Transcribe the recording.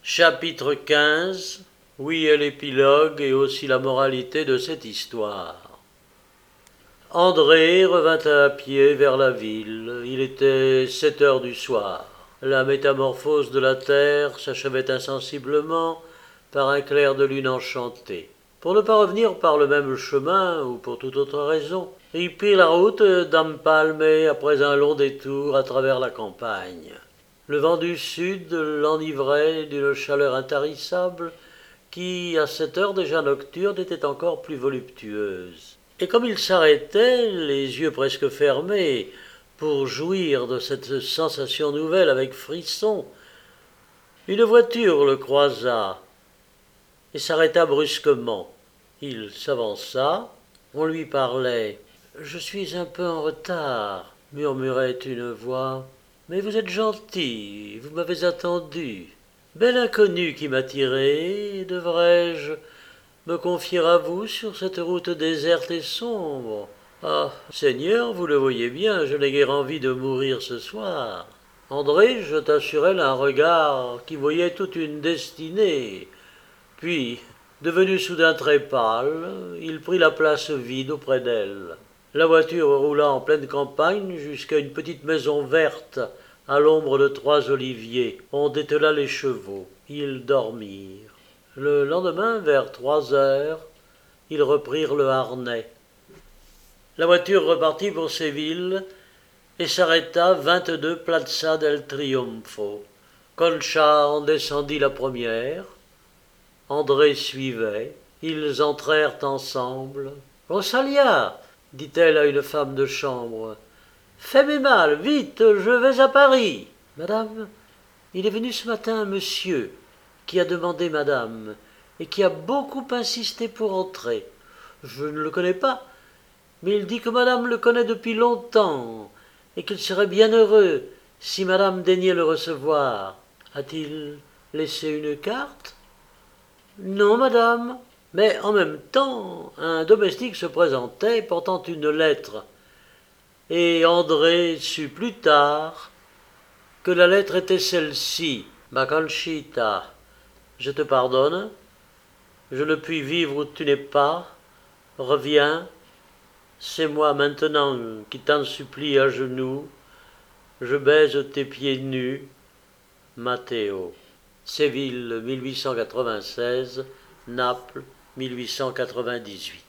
Chapitre 15. Oui est l'épilogue et aussi la moralité de cette histoire. André revint à pied vers la ville. Il était 7 heures du soir. La métamorphose de la terre s'achevait insensiblement par un clair de lune enchanté. Pour ne pas revenir par le même chemin ou pour toute autre raison, il prit la route d'Ampalme après un long détour à travers la campagne. Le vent du sud l'enivrait d'une chaleur intarissable qui, à cette heure déjà nocturne, était encore plus voluptueuse. Et comme il s'arrêtait, les yeux presque fermés, pour jouir de cette sensation nouvelle avec frisson, une voiture le croisa et s'arrêta brusquement. Il s'avança, on lui parlait. « Je suis un peu en retard », murmurait une voix. « Mais vous êtes gentil, vous m'avez attendu. Bel inconnu qui m'attirait, devrais-je me confier à vous sur cette route déserte et sombre? Ah, Seigneur, vous le voyez bien, je n'ai guère envie de mourir ce soir. » André jeta sur elle un regard qui voyait toute une destinée. Puis, devenu soudain très pâle, il prit la place vide auprès d'elle. La voiture roula en pleine campagne jusqu'à une petite maison verte à l'ombre de 3 oliviers. On détela les chevaux. Ils dormirent. Le lendemain, vers 3 heures, ils reprirent le harnais. La voiture repartit pour Séville et s'arrêta 22 Plaza del Triunfo. Concha en descendit la première. André suivait. Ils entrèrent ensemble. « Rosalia !» dit-elle à une femme de chambre. « Fais-moi mal, vite, je vais à Paris. »« Madame, il est venu ce matin un monsieur qui a demandé madame et qui a beaucoup insisté pour entrer. Je ne le connais pas, mais il dit que madame le connaît depuis longtemps et qu'il serait bien heureux si madame daignait le recevoir. A-t-il laissé une carte ? » « Non, madame. » Mais en même temps, un domestique se présentait portant une lettre, et André sut plus tard que la lettre était celle-ci. « Ma Conchita, je te pardonne, je ne puis vivre où tu n'es pas, reviens, c'est moi maintenant qui t'en supplie à genoux, je baise tes pieds nus, Matteo. » Séville 1896, Naples 1898.